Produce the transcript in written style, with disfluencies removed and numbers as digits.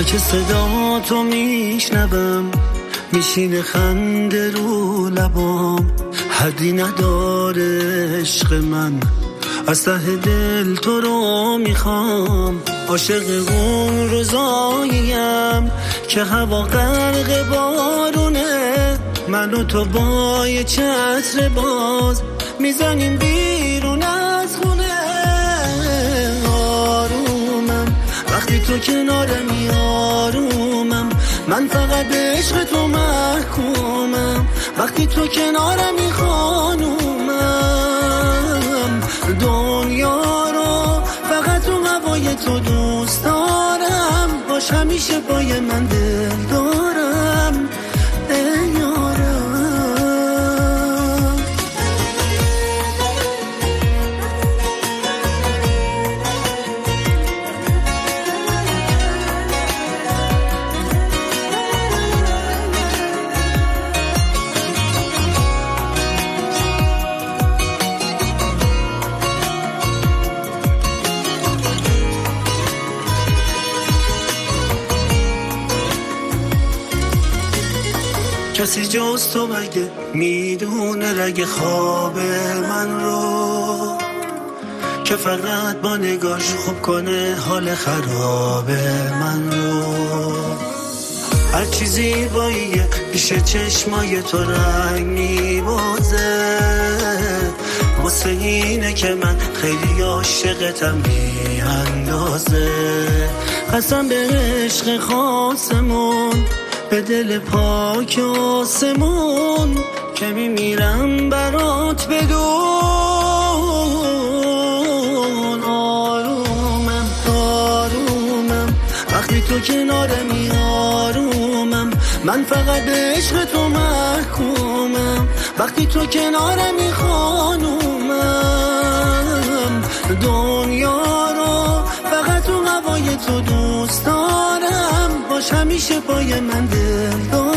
تا که صدا تو میشنوم میشینه خنده رو لبام، حدی نداره عشق من، از ته دل تو رو میخوام. عاشق اون روزاییم که هوا غرق بارونه، من و تو با یه چتر باز میزنیم بیرون از خونه. آرومم وقتی تو کنارمی، آرومم من فقط به عشق تو محکومم. وقتی تو کنارمی خانومم، دنیا رو فقط تو هوای تو دوست دارم. باش همیشه پای من دل دارم ای یارم. کسی جز تو مگه میدونه رگ خواب من رو، که فقط با نگاش خوب کنه حال خراب من رو. هر چیزی باییه پیش چشمای تو رنگ میبازه، واسه اینه که من خیلی عاشقتم بی اندازه. قسم به عشق خاصمون، به دل پاک آسمون، که میمیرم برات بدون. آرومم آرومم وقتی تو کنارمی، آرومم من فقط به عشق تو محکومم. وقتی تو کنارمی خانومم، دنیا رو فقط تو هوای تو دوست دارم. باش همیشه پای من دل دارم.